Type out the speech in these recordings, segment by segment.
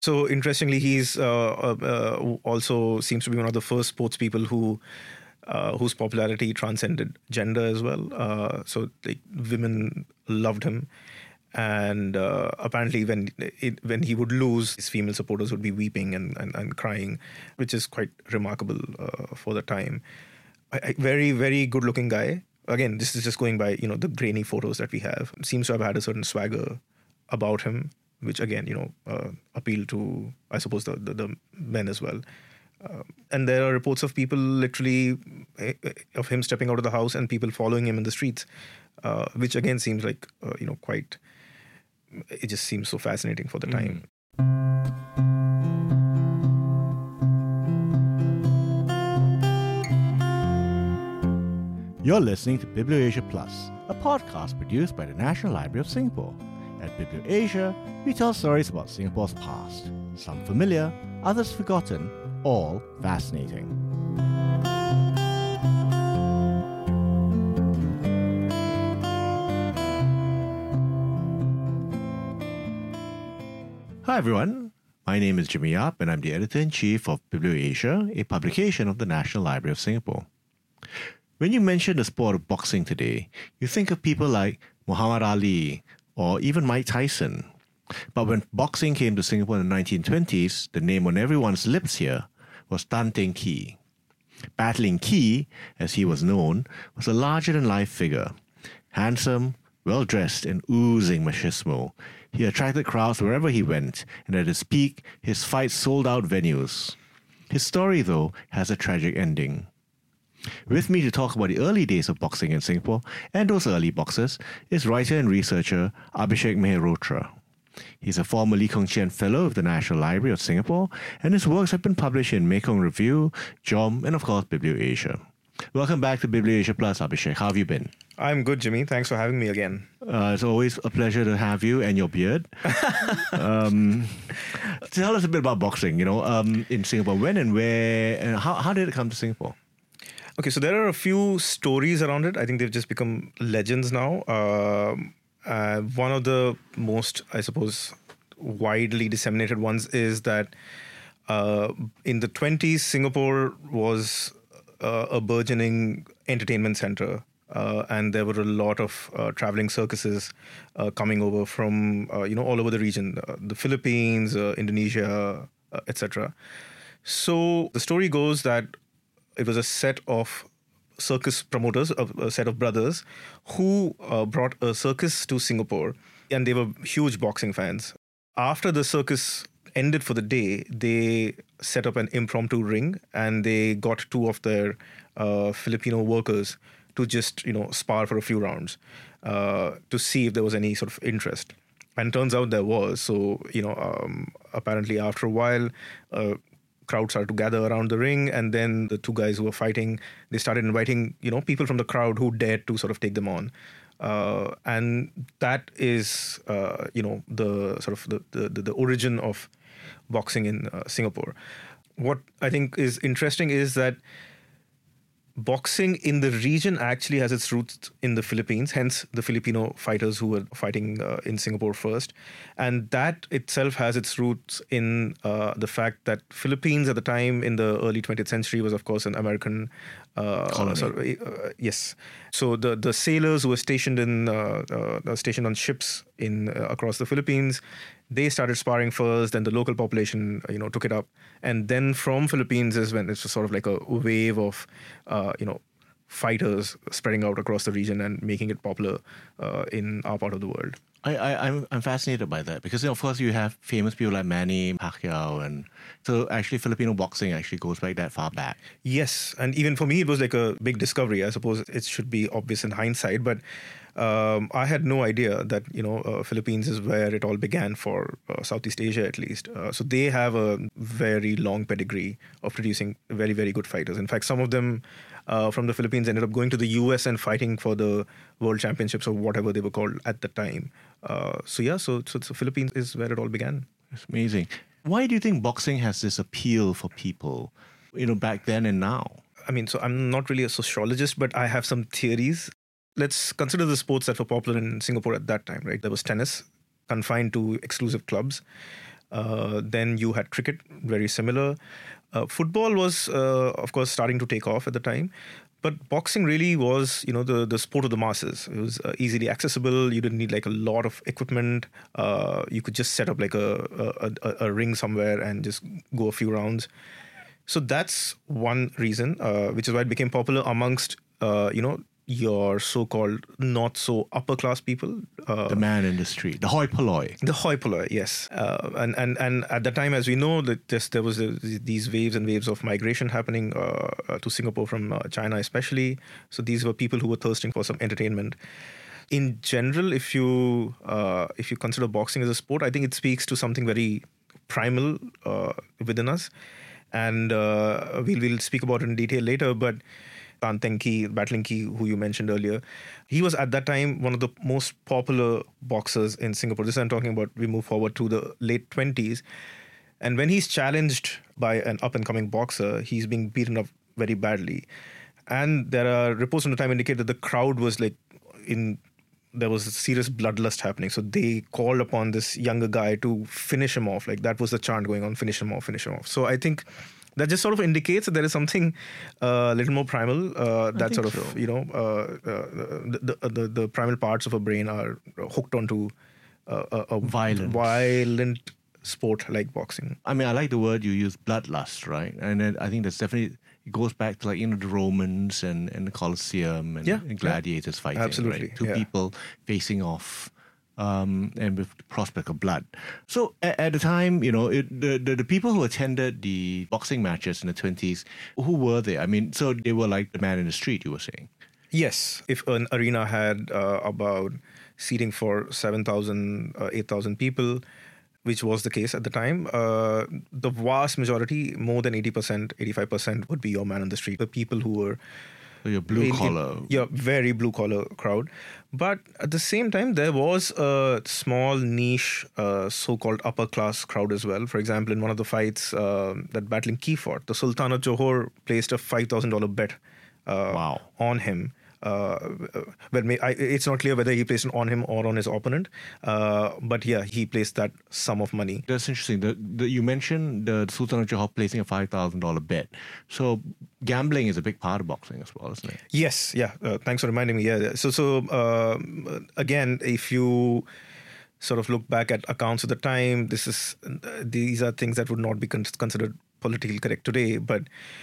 So interestingly, he's also seems to be one of the first sports people whose popularity transcended gender as well. So like women loved him, and apparently when he would lose, his female supporters would be weeping and crying, which is quite remarkable for the time. Very, very good looking guy. Again, this is just going by the grainy photos that we have. Seems to have had a certain swagger about him, which again, appeal to, I suppose, the men as well. And there are reports of people literally of him stepping out of the house and people following him in the streets, which again seems like quite. It just seems so fascinating for the time. You're listening to BiblioAsia Plus, a podcast produced by the National Library of Singapore. At BiblioAsia, we tell stories about Singapore's past, some familiar, others forgotten, all fascinating. Hi everyone, my name is Jimmy Yap and I'm the Editor-in-Chief of BiblioAsia, a publication of the National Library of Singapore. When you mention the sport of boxing today, you think of people like Muhammad Ali or even Mike Tyson. But when boxing came to Singapore in the 1920s, the name on everyone's lips here was Tan Teng Kee. Battling Kee, as he was known, was a larger-than-life figure. Handsome, well-dressed, and oozing machismo, he attracted crowds wherever he went, and at his peak, his fights sold out venues. His story, though, has a tragic ending. With me to talk about the early days of boxing in Singapore and those early boxers is writer and researcher Abhishek Mehrotra. He's a former Lee Kong Chian Fellow of the National Library of Singapore, and his works have been published in Mekong Review, JOM, and of course BiblioAsia. Welcome back to BiblioAsia Plus, Abhishek. How have you been? I'm good, Jimmy. Thanks for having me again. It's always a pleasure to have you and your beard. Tell us a bit about boxing, in Singapore. When and where, and how did it come to Singapore? Okay, so there are a few stories around it. I think they've just become legends now. One of the most, I suppose, widely disseminated ones is that in the 20s, Singapore was a burgeoning entertainment center. And there were a lot of traveling circuses coming over from, all over the region, the Philippines, Indonesia, etc. So the story goes that it was a set of circus promoters, a set of brothers, who brought a circus to Singapore, and they were huge boxing fans. After the circus ended for the day, they set up an impromptu ring, and they got two of their Filipino workers to just, spar for a few rounds to see if there was any sort of interest. And turns out there was. So, apparently after a while, crowd started to gather around the ring, and then the two guys who were fighting, they started inviting, people from the crowd who dared to sort of take them on. And that is, the sort of the origin of boxing in Singapore. What I think is interesting is that boxing in the region actually has its roots in the Philippines, hence the Filipino fighters who were fighting in Singapore first. And that itself has its roots in the fact that Philippines at the time in the early 20th century was, of course, an American colony. Yes. So the sailors who were stationed on ships in across the Philippines, they started sparring first, then the local population, took it up. And then from Philippines is when it's sort of like a wave of, fighters spreading out across the region and making it popular in our part of the world. I'm fascinated by that because, of course, you have famous people like Manny Pacquiao. And so actually Filipino boxing actually goes back that far back. Yes. And even for me, it was like a big discovery. I suppose it should be obvious in hindsight, but I had no idea that, Philippines is where it all began for Southeast Asia, at least. So they have a very long pedigree of producing very, very good fighters. In fact, some of them from the Philippines ended up going to the US and fighting for the World Championships or whatever they were called at the time. So Philippines is where it all began. It's amazing. Why do you think boxing has this appeal for people, back then and now? I mean, so I'm not really a sociologist, but I have some theories. Let's consider the sports that were popular in Singapore at that time, right? There was tennis, confined to exclusive clubs. Then you had cricket, very similar. Football was, of course, starting to take off at the time. But boxing really was, the sport of the masses. It was easily accessible. You didn't need like a lot of equipment. You could just set up like a ring somewhere and just go a few rounds. So that's one reason, which is why it became popular amongst, your so-called not so upper class people. The man in the street, the hoi polloi. The hoi polloi, yes. And at the time, as we know, that there was these waves and waves of migration happening to Singapore from China especially. So these were people who were thirsting for some entertainment. In general, if you consider boxing as a sport, I think it speaks to something very primal within us. And we'll speak about it in detail later, but Tan Teng Ki, Battling Ki, who you mentioned earlier, he was at that time one of the most popular boxers in Singapore. This I'm talking about, we move forward to the late 20s. And when he's challenged by an up-and-coming boxer, he's being beaten up very badly. And there are reports from the time indicate that the crowd was there was a serious bloodlust happening. So they called upon this younger guy to finish him off. Like that was the chant going on, finish him off, finish him off. So I think that just sort of indicates that there is something a little more primal. That sort of, so. The primal parts of a brain are hooked onto a violent sport like boxing. I mean, I like the word you use, bloodlust, right? And then I think that's definitely, it goes back to like, the Romans and the Colosseum and gladiators fighting. Absolutely. Right? Two people facing off. And with the prospect of blood. So at the time, the people who attended the boxing matches in the 20s, who were they? I mean, so they were like the man in the street, you were saying? Yes. If an arena had about seating for 7,000, 8,000 people, which was the case at the time, the vast majority, more than 80%, 85% would be your man on the street. The people who were... So your blue-collar. Yeah, very blue-collar crowd. But at the same time, there was a small niche so-called upper-class crowd as well. For example, in one of the fights that Battling Ki fought, the Sultan of Johor placed a $5,000 bet on him. It's not clear whether he placed it on him or on his opponent. But yeah, he placed that sum of money. That's interesting. You mentioned the Sultan of Johor placing a $5,000 bet. So gambling is a big part of boxing as well, isn't it? Yes. Yeah. Thanks for reminding me. Yeah. So again, if you sort of look back at accounts of the time, these are things that would not be considered politically correct today. But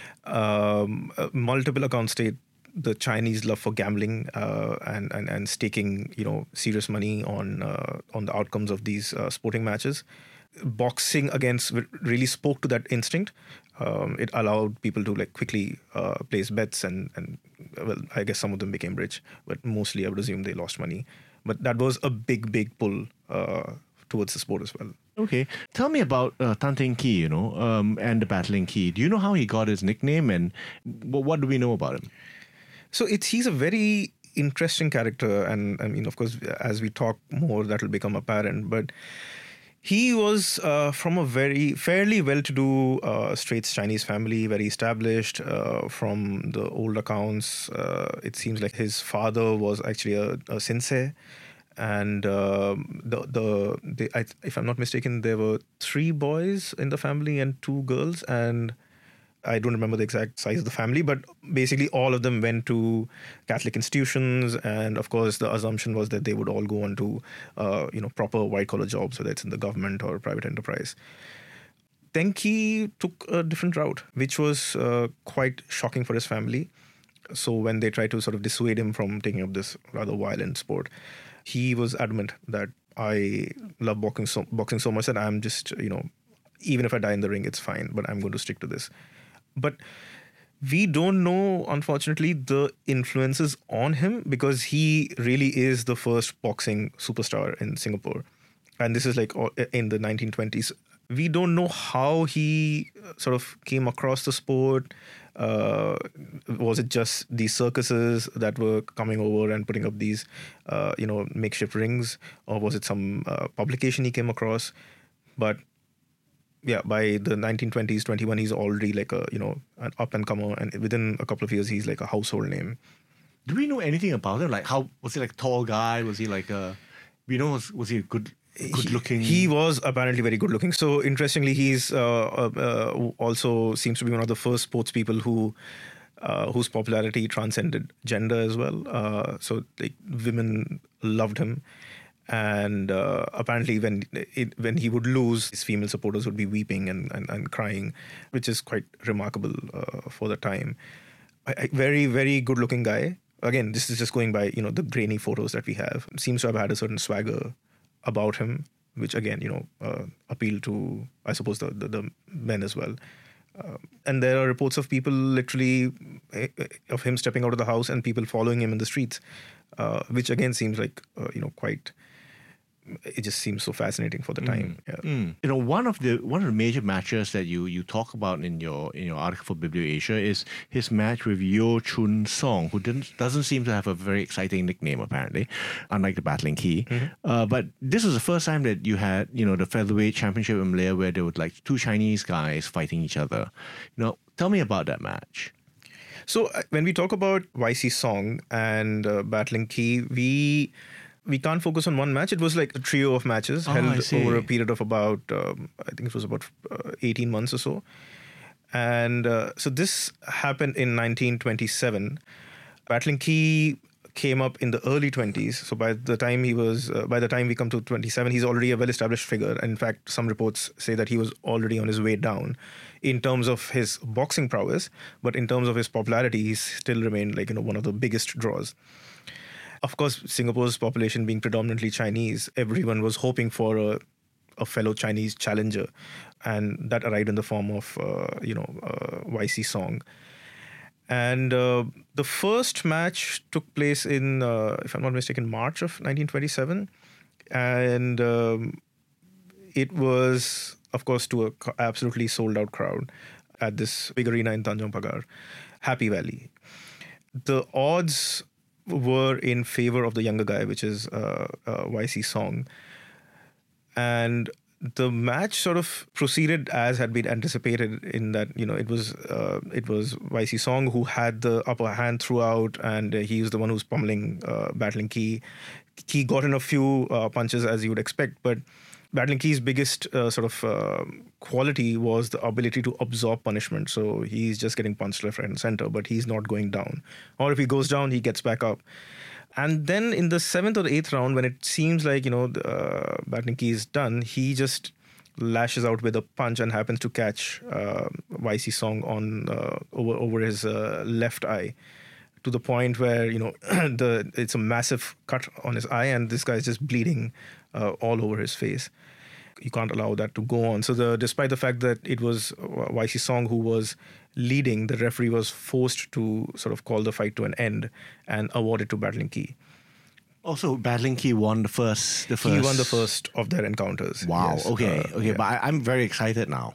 multiple accounts state the Chinese love for gambling and staking, serious money on the outcomes of these sporting matches. Boxing really spoke to that instinct. It allowed people to quickly place bets and well, I guess some of them became rich, but mostly I would assume they lost money. But that was a big pull towards the sport as well. Okay. Tell me about Tan Teng Ki, and the Battling Ki. Do you know how he got his nickname and what do we know about him? So he's a very interesting character, and I mean, of course, as we talk more, that will become apparent. But he was from a fairly well-to-do Straits Chinese family, very established. From the old accounts, it seems like his father was actually a sensei, and if I'm not mistaken, there were 3 boys in the family and 2 girls, and I don't remember the exact size of the family, but basically all of them went to Catholic institutions. And of course, the assumption was that they would all go on to, proper white-collar jobs, whether it's in the government or private enterprise. Teng Ki took a different route, which was quite shocking for his family. So when they tried to sort of dissuade him from taking up this rather violent sport, he was adamant that I love boxing so much that I'm just, even if I die in the ring, it's fine, but I'm going to stick to this. But we don't know, unfortunately, the influences on him because he really is the first boxing superstar in Singapore. And this is in the 1920s. We don't know how he sort of came across the sport. Was it just these circuses that were coming over and putting up these, makeshift rings? Or was it some publication he came across? But yeah, by the 1920s, 21, he's already an up-and-comer. And within a couple of years, he's like a household name. Do we know anything about him? Like, how was he like a tall guy? Was he like was he a good good looking. He was apparently very good looking. So interestingly, he's also seems to be one of the first sports people whose popularity transcended gender as well. So like women loved him, and apparently when he would lose, his female supporters would be weeping and crying, which is quite remarkable for the time. Very, very good looking guy. Again, this is just going by the grainy photos that we have. Seems to have had a certain swagger about him, which again appealed to, I suppose, the men as well. And there are reports of people literally of him stepping out of the house and people following him in the streets, which again seems like quite. It just seems so fascinating for the time. Yeah. One of the major matches that you talk about in your article for BiblioAsia is his match with Yeo Chun Song, who doesn't seem to have a very exciting nickname apparently, unlike the Battling Key. But this was the first time that you had the featherweight championship in Malaya where there were like two Chinese guys fighting each other. Tell me about that match. So when we talk about YC Song and Battling Key, we can't focus on one match. It was like a trio of matches held over a period of about, I think it was about 18 months or so. And so this happened in 1927. Battling Key came up in the early 20s. So by the time we come to 27, he's already a well-established figure. And in fact, some reports say that he was already on his way down in terms of his boxing prowess. But in terms of his popularity, he still remained like, one of the biggest draws. Of course, Singapore's population being predominantly Chinese, everyone was hoping for a fellow Chinese challenger, and that arrived in the form of YC Song. And the first match took place in, if I'm not mistaken, March of 1927, and it was, of course, to a absolutely sold-out crowd at this big arena in Tanjong Pagar, Happy Valley. The odds were in favor of the younger guy, which is YC Song. And the match sort of proceeded as had been anticipated in that, it was YC Song who had the upper hand throughout, and he was the one who's pummeling Battling Key. He got in a few punches as you would expect, but Battling Key's biggest quality was the ability to absorb punishment. So he's just getting punched left, right, and center, but he's not going down. Or if he goes down, he gets back up. And then in the 7th or 8th round, when it seems like, Battling Key is done, he just lashes out with a punch and happens to catch YC Song on over his left eye, to the point where, it's a massive cut on his eye and this guy's just bleeding all over his face. You can't allow that to go on. So despite the fact that it was YC Song who was leading, the referee was forced to sort of call the fight to an end and award it to Battling Key. Also, Battling Key won the first. He won the first of their encounters. Wow. Yes. Okay. Yeah. But I'm very excited now.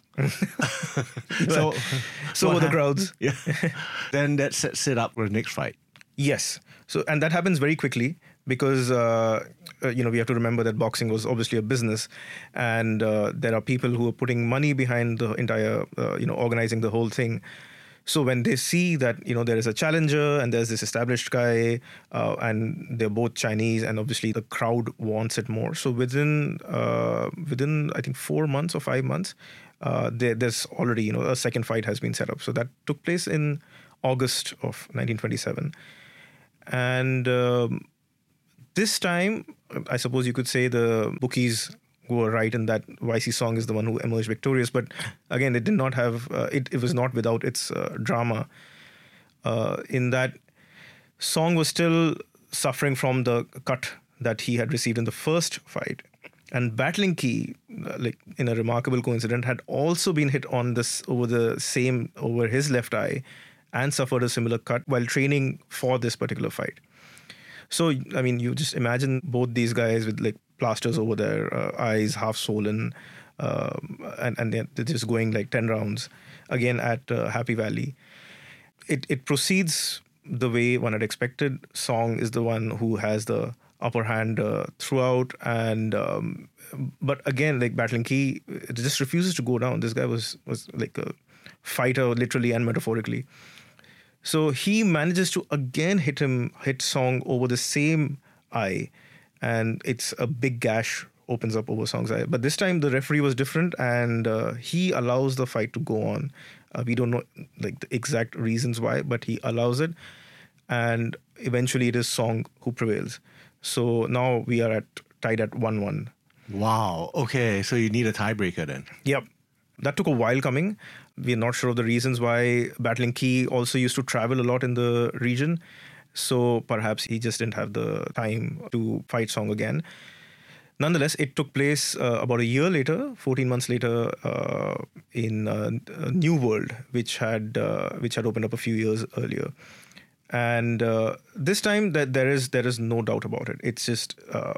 So were the crowds. Yeah. Then that sets it up for the next fight. Yes. So, and that happens very quickly because, we have to remember that boxing was obviously a business, and there are people who are putting money behind the entire, organizing the whole thing. So when they see that, there is a challenger and there's this established guy and they're both Chinese, and obviously the crowd wants it more. So within I think 4 months or 5 months, there's already, a second fight has been set up. So that took place in August of 1927. And this time, I suppose you could say the bookies were right in that YC Song is the one who emerged victorious. But again, it did not have, it was not without its drama. In that Song was still suffering from the cut that he had received in the first fight. And Battling Key, like in a remarkable coincidence, had also been hit on this over his left eye and suffered a similar cut while training for this particular fight. So, I mean, you just imagine both these guys with like plasters over their eyes, half swollen, and they're just going like 10 rounds again at Happy Valley. It proceeds the way one had expected. Song is the one who has the upper hand throughout, and but again, like Battling Key, it just refuses to go down. This guy was like a fighter, literally and metaphorically. So he manages to again hit Song over the same eye, and it's a big gash opens up over Song's eye. But this time the referee was different, and he allows the fight to go on. We don't know like the exact reasons why, but he allows it, and eventually it is Song who prevails. So now we are tied at 1-1. Wow. Okay, so you need a tiebreaker then. Yep. That took a while coming. We're not sure of the reasons why. Battling Key also used to travel a lot in the region. So perhaps he just didn't have the time to fight Song again. Nonetheless, it took place about a year later, 14 months later, in New World, which had opened up a few years earlier. And this time, that there is no doubt about it. It's just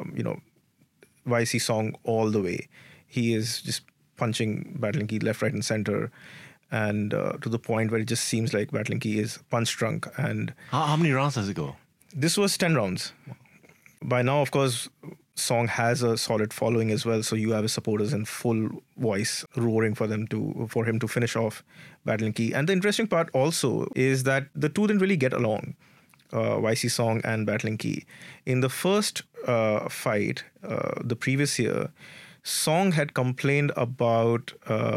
YC Song all the way. He is just punching Battling Key left, right, and center, and to the point where it just seems like Battling Key is punch drunk. And How many rounds does it go? this was 10 rounds. By now, of course, Song has a solid following as well, so you have his supporters in full voice roaring for him to finish off Battling Key. And the interesting part also is that the two didn't really get along, YC Song and Battling Key. In the first fight, the previous year, Song had complained about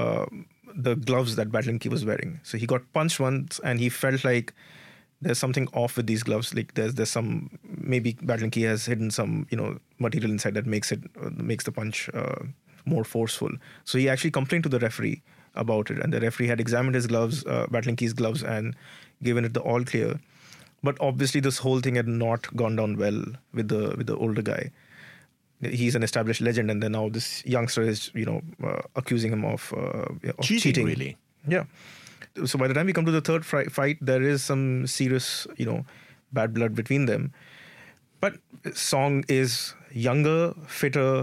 the gloves that Battling Key was wearing. So he got punched once, and he felt like there's something off with these gloves. Like there's some, maybe Battling Key has hidden some material inside that makes the punch more forceful. So he actually complained to the referee about it, and the referee had examined his gloves, Battling Key's gloves, and given it the all clear. But obviously, this whole thing had not gone down well with the older guy. He's an established legend, and then now this youngster is, accusing him of cheating. Really? Yeah. So by the time we come to the third fight, there is some serious, bad blood between them. But Song is younger, fitter.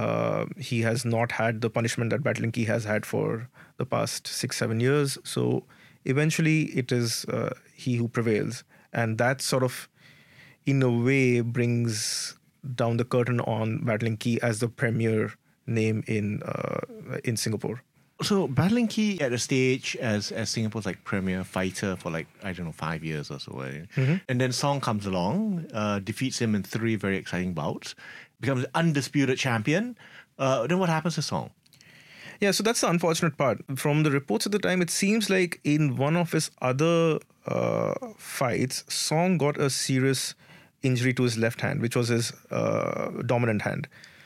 He has not had the punishment that Battling Key has had for the past 6-7 years. So eventually, it is he who prevails, and that sort of, in a way, brings down the curtain on Battling Key as the premier name in Singapore. So Battling Key at a stage as Singapore's like premier fighter for 5 years or so, right? Mm-hmm. And then Song comes along, defeats him in 3 very exciting bouts, becomes undisputed champion. Then what happens to Song? Yeah, so that's the unfortunate part. From the reports at the time, it seems like in one of his other fights, Song got a serious injury to his left hand, which was his dominant hand.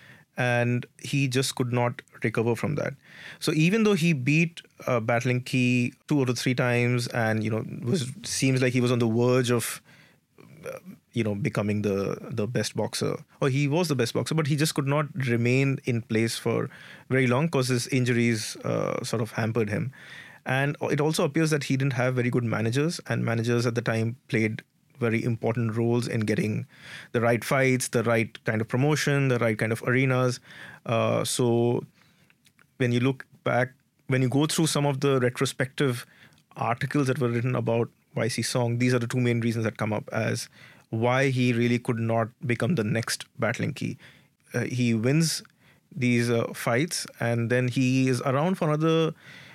And he just could not recover from that. So even though he beat Battling Key 2 out of 3 times, and seems like he was on the verge of becoming the best boxer, or he was the best boxer, but he just could not remain in place for very long because his injuries sort of hampered him. And it also appears that he didn't have very good managers, and managers at the time played very important roles in getting the right fights, the right kind of promotion, the right kind of arenas. So when you look back, when you go through some of the retrospective articles that were written about YC Song, these are the 2 main reasons that come up as why he really could not become the next Battling Key. He wins these fights, and then he is around for another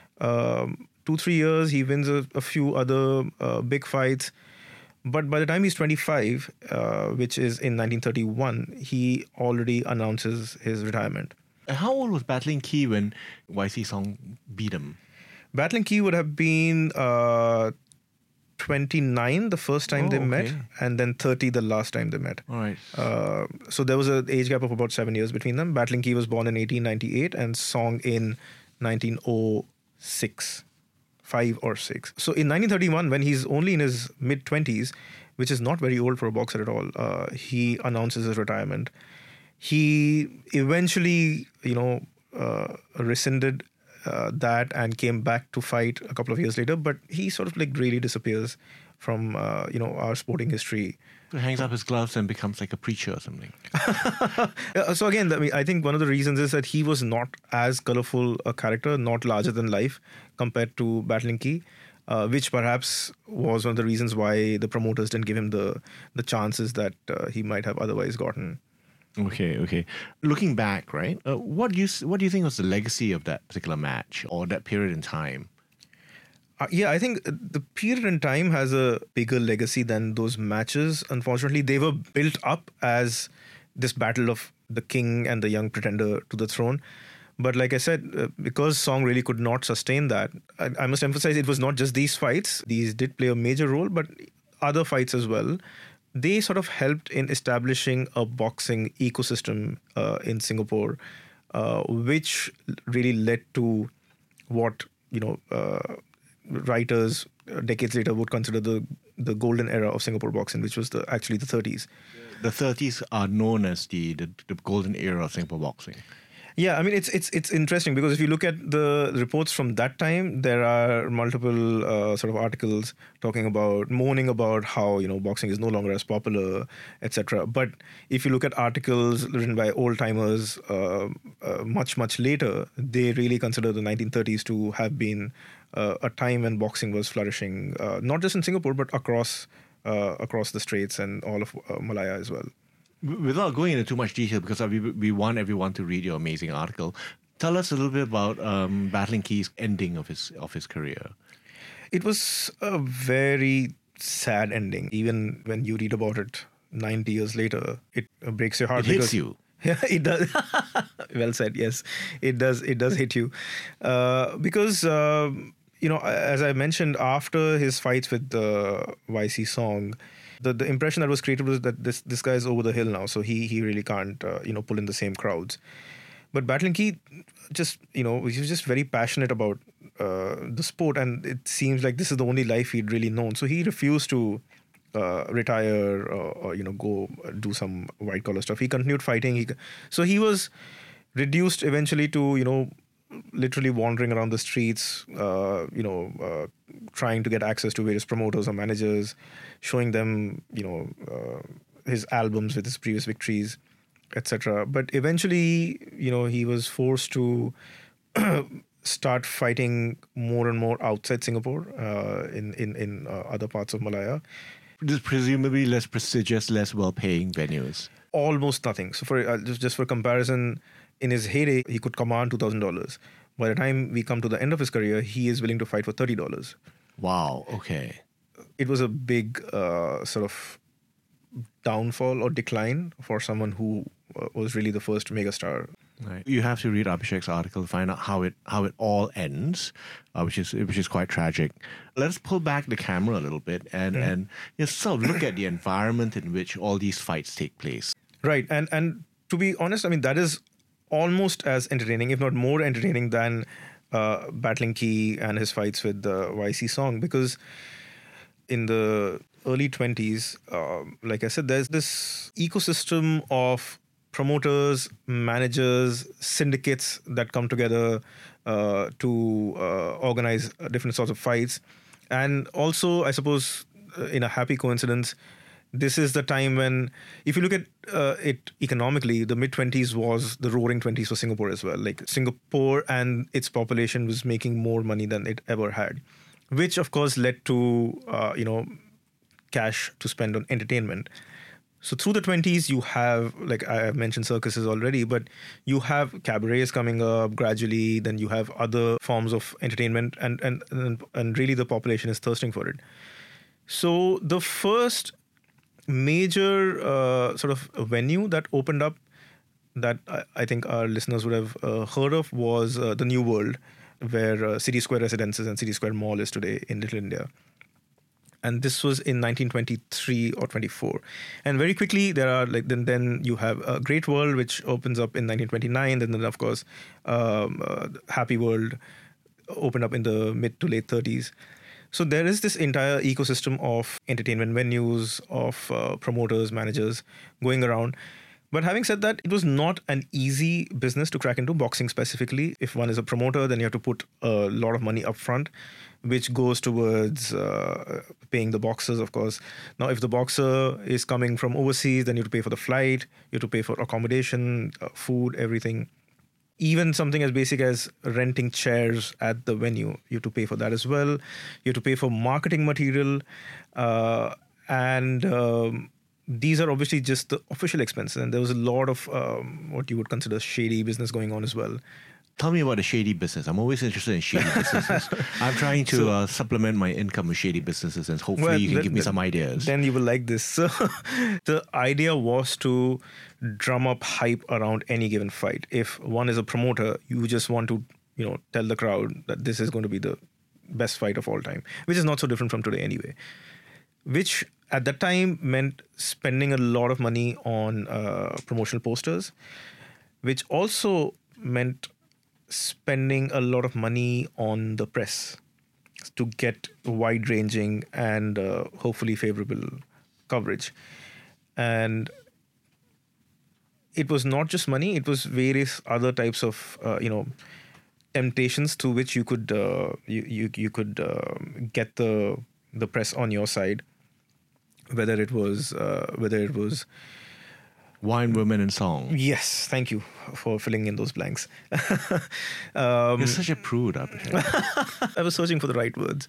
2-3 years. He wins a few other big fights. But by the time he's 25, which is in 1931, he already announces his retirement. And how old was Battling Key when YC Song beat him? Battling Key would have been 29 the first time they met, and then 30 the last time they met. All right. So there was an age gap of about 7 years between them. Battling Key was born in 1898 and Song in 1906. 5 or 6. So in 1931, when he's only in his mid-20s, which is not very old for a boxer at all, he announces his retirement. He eventually, rescinded that and came back to fight a couple of years later, but he sort of really disappears from, our sporting history. So he hangs up his gloves and becomes like a preacher or something. So again, I think one of the reasons is that he was not as colorful a character, not larger than life compared to Battling Key, which perhaps was one of the reasons why the promoters didn't give him the chances that he might have otherwise gotten. Okay. Looking back, right? What do you think was the legacy of that particular match or that period in time? I think the period in time has a bigger legacy than those matches. Unfortunately, they were built up as this battle of the king and the young pretender to the throne. But like I said, because Song really could not sustain that, I must emphasize it was not just these fights. These did play a major role, but other fights as well. They sort of helped in establishing a boxing ecosystem in Singapore, which really led to what writers decades later would consider the golden era of Singapore boxing, which was actually the 30s. The 30s are known as the golden era of Singapore boxing. Yeah, I mean, it's interesting because if you look at the reports from that time, there are multiple sort of articles moaning about how boxing is no longer as popular, etc. But if you look at articles written by old timers much later, they really consider the 1930s to have been a time when boxing was flourishing, not just in Singapore but across the Straits and all of Malaya as well. Without going into too much detail, because we want everyone to read your amazing article, tell us a little bit about Battling Key's ending of his career. It was a very sad ending. Even when you read about it 90 years later, it breaks your heart. It hits you. Yeah, it does. Well said. Yes, it does. It does hit you because as I mentioned, after his fights with the YC Song, the impression that was created was that this guy is over the hill now, so he really can't pull in the same crowds. But Battling Key he was just very passionate about the sport, and it seems like this is the only life he'd really known. So he refused to retire or go do some white collar stuff. He continued fighting. So he was reduced eventually to literally wandering around the streets, trying to get access to various promoters or managers, showing them, his albums with his previous victories, etc. But eventually, he was forced to start fighting more and more outside Singapore, in other parts of Malaya. Just presumably less prestigious, less well-paying venues. Almost nothing. So for just for comparison, in his heyday, he could command $2,000. By the time we come to the end of his career, he is willing to fight for $30. Wow. Okay. It was a big sort of downfall or decline for someone who was really the first megastar. Right. You have to read Abhishek's article to find out how it all ends, which is quite tragic. Let's pull back the camera a little bit and sort of look at the environment in which all these fights take place. Right, and to be honest, I mean that is almost as entertaining, if not more entertaining, than Battling Key and his fights with the YC Song, because in the early 20s, like I said, there's this ecosystem of promoters, managers, syndicates that come together to organize different sorts of fights. And also, I suppose, in a happy coincidence, this is the time when, if you look at it economically, the mid-20s was the roaring 20s for Singapore as well. Like Singapore and its population was making more money than it ever had, which of course led to, cash to spend on entertainment. So through the 20s, you have, like I have mentioned circuses already, but you have cabarets coming up gradually. Then you have other forms of entertainment, and really the population is thirsting for it. So the first major sort of venue that opened up that I think our listeners would have heard of was the New World, where City Square Residences and City Square Mall is today in Little India. And this was in 1923 or 24. And very quickly, there are then you have Great World, which opens up in 1929. Then of course, Happy World opened up in the mid to late 30s. So there is this entire ecosystem of entertainment venues, of promoters, managers going around. But having said that, it was not an easy business to crack into, boxing specifically. If one is a promoter, then you have to put a lot of money up front, which goes towards paying the boxers, of course. Now, if the boxer is coming from overseas, then you have to pay for the flight, you have to pay for accommodation, food, everything. Even something as basic as renting chairs at the venue, you have to pay for that as well. You have to pay for marketing material. These are obviously just the official expenses. And there was a lot of what you would consider shady business going on as well. Tell me about the shady business. I'm always interested in shady businesses. I'm trying to supplement my income with shady businesses, and hopefully you can give me some ideas. Then you will like this. So the idea was to drum up hype around any given fight. If one is a promoter, you just want to, tell the crowd that this is going to be the best fight of all time, which is not so different from today anyway. Which at that time meant spending a lot of money on promotional posters, which also meant spending a lot of money on the press to get wide-ranging and hopefully favorable coverage. And it was not just money; it was various other types of temptations through which you could you could get the press on your side. Whether it was Wine, women, and song. Yes, thank you for filling in those blanks. You're such a prude, Abhishek. I was searching for the right words.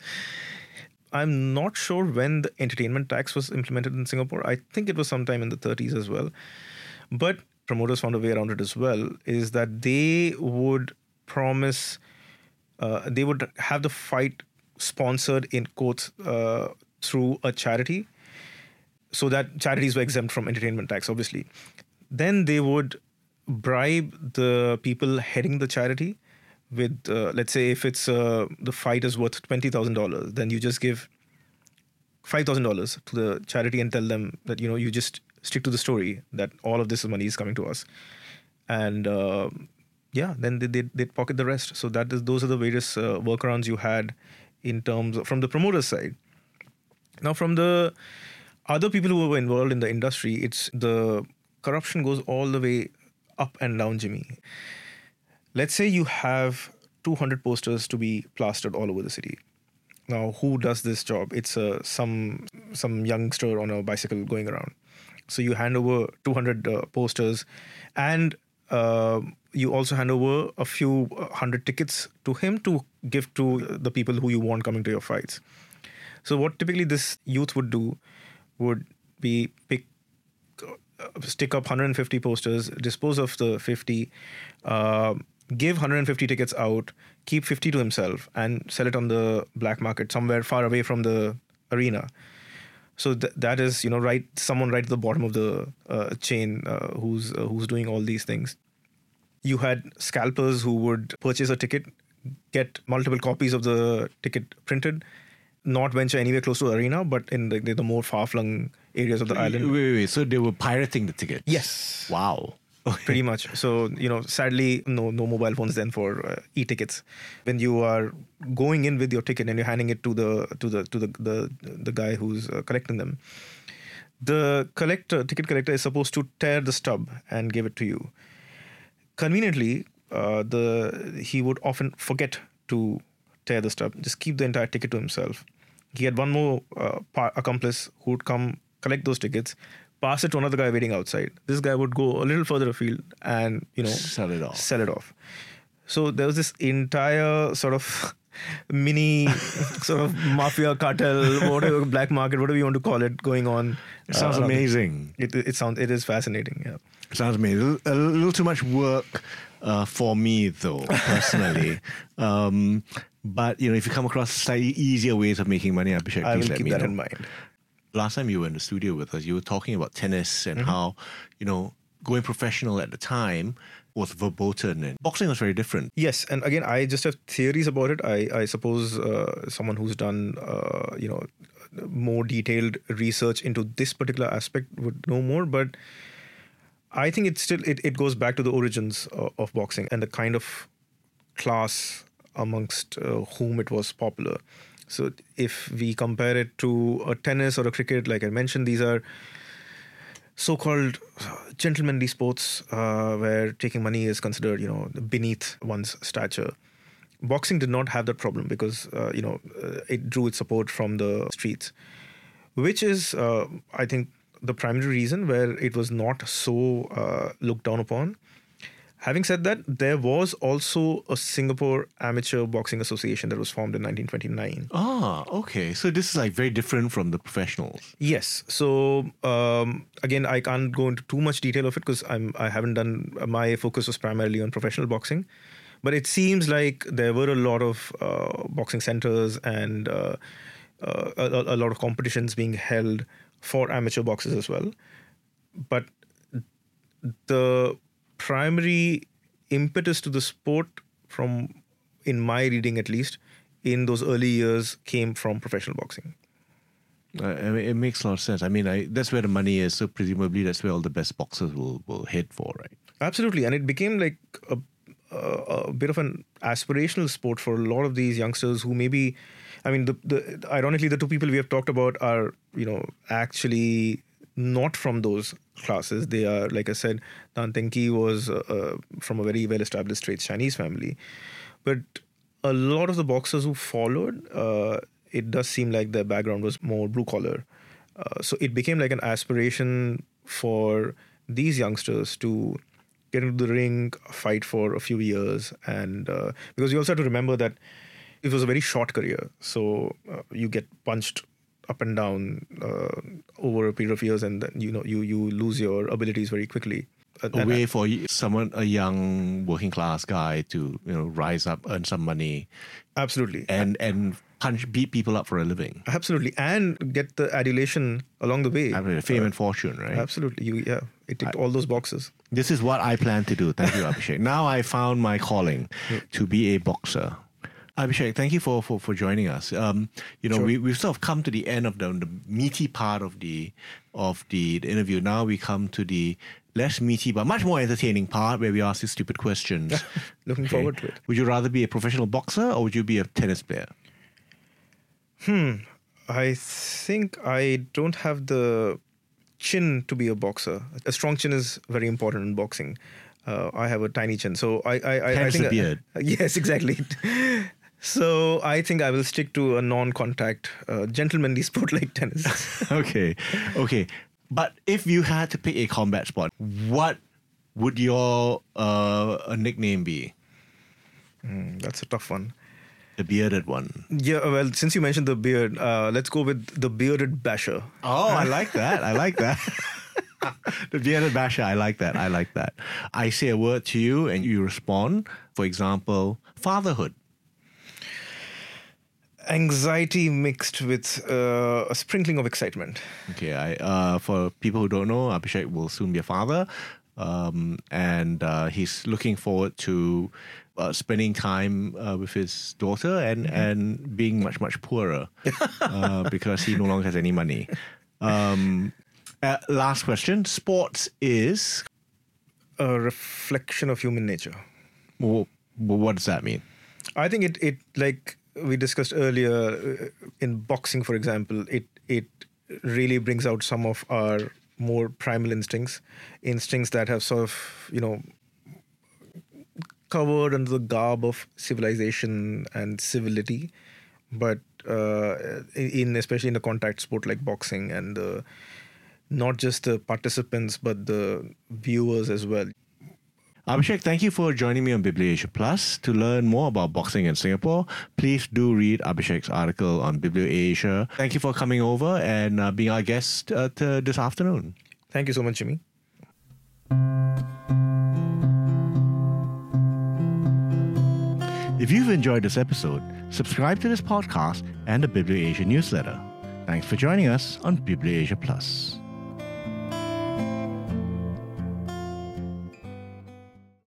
I'm not sure when the entertainment tax was implemented in Singapore. I think it was sometime in the 30s as well. But promoters found a way around it as well, is that they would promise, they would have the fight sponsored in quotes through a charity, so that charities were exempt from entertainment tax, obviously. Then they would bribe the people heading the charity with, let's say, if it's the fight is worth $20,000, then you just give $5,000 to the charity and tell them that, you just stick to the story that all of this money is coming to us. And then they'd pocket the rest. So those are the various workarounds you had in terms of, from the promoter's side. Now, from the other people who were involved in the industry, it's the corruption goes all the way up and down, Jimmy. Let's say you have 200 posters to be plastered all over the city. Now, who does this job? It's some youngster on a bicycle going around. So you hand over 200 posters, and you also hand over a few hundred tickets to him to give to the people who you want coming to your fights. So what typically this youth would do would be stick up 150 posters, dispose of the 50, give 150 tickets out, keep 50 to himself, and sell it on the black market somewhere far away from the arena. So that is, someone right at the bottom of the chain who's doing all these things. You had scalpers who would purchase a ticket, get multiple copies of the ticket printed, not venture anywhere close to the arena, but in the more far-flung areas of the island. Wait. So they were pirating the tickets? Yes. Wow. Pretty much. So, sadly, no mobile phones then for e-tickets. When you are going in with your ticket and you're handing it to the guy who's collecting them, the ticket collector is supposed to tear the stub and give it to you. Conveniently, he would often forget to tear the stub, just keep the entire ticket to himself. He had one more accomplice who would come collect those tickets, pass it to another guy waiting outside. This guy would go a little further afield and, sell it off. So there was this entire sort of mini sort of mafia cartel, whatever, black market, whatever you want to call it, going on. It sounds amazing. It is fascinating. Yeah. It sounds amazing. A little too much work for me, though, personally. But, if you come across slightly easier ways of making money, Abhishek, I will please let keep me that know. in mind. Last time you were in the studio with us, you were talking about tennis and how, going professional at the time was verboten and boxing was very different. Yes. And again, I just have theories about it. I suppose someone who's done, more detailed research into this particular aspect would know more. But I think it goes back to the origins of boxing and the kind of class amongst whom it was popular. So if we compare it to a tennis or a cricket, like I mentioned, these are so-called gentlemanly sports where taking money is considered, beneath one's stature. Boxing did not have that problem because, it drew its support from the streets, which is, I think, the primary reason where it was not so looked down upon. Having said that, there was also a Singapore Amateur Boxing Association that was formed in 1929. Ah, okay. So this is very different from the professionals. Yes. So again, I can't go into too much detail of it because I haven't done. My focus was primarily on professional boxing, But it seems like there were a lot of boxing centers and a lot of competitions being held for amateur boxers as well. But the primary impetus to the sport, from in my reading at least, in those early years came from professional boxing. I mean, it makes a lot of sense. I mean, that's where the money is, so presumably that's where all the best boxers will head for, right? Absolutely, and it became like a bit of an aspirational sport for a lot of these youngsters who maybe, I mean, ironically, the two people we have talked about are, actually not from those classes. They are, like I said, Tan Teng Ki was from a very well-established straight Chinese family. But a lot of the boxers who followed, it does seem like their background was more blue-collar. So it became like an aspiration for these youngsters to get into the ring, fight for a few years. And because you also have to remember that it was a very short career. So you get punched up and down over a period of years, and then, you lose your abilities very quickly. A way for a young working class guy to rise up, earn some money, absolutely, and beat people up for a living, absolutely, and get the adulation along the way, fame and fortune, right? Absolutely, it ticked all those boxes. This is what I plan to do. Thank you, Abhishek. Now I found my calling to be a boxer. Abhishek, thank you for joining us. Sure. We've sort of come to the end of the meaty part of the interview. Now we come to the less meaty but much more entertaining part, where we ask you stupid questions. Looking forward to it. Would you rather be a professional boxer or would you be a tennis player? I think I don't have the chin to be a boxer. A strong chin is very important in boxing. I have a tiny chin, so I think a beard. Yes, exactly. So I think I will stick to a non-contact, gentlemanly sport like tennis. Okay. But if you had to pick a combat sport, what would your nickname be? That's a tough one. The bearded one. Yeah, well, since you mentioned the beard, let's go with the bearded basher. Oh, I like that. The bearded basher, I like that. I say a word to you and you respond. For example, fatherhood. Anxiety mixed with a sprinkling of excitement. Okay, for people who don't know, Abhishek will soon be a father, and he's looking forward to spending time with his daughter and being much, much poorer because he no longer has any money. Last question. Sports is? A reflection of human nature. Well, what does that mean? I think it like we discussed earlier, in boxing, for example, it really brings out some of our more primal instincts that have sort of, covered under the garb of civilization and civility. But especially in a contact sport like boxing, and not just the participants, but the viewers as well. Abhishek, thank you for joining me on BiblioAsia Plus. To learn more about boxing in Singapore, please do read Abhishek's article on BiblioAsia. Thank you for coming over and being our guest this afternoon. Thank you so much, Jimmy. If you've enjoyed this episode, subscribe to this podcast and the BiblioAsia newsletter. Thanks for joining us on BiblioAsia Plus.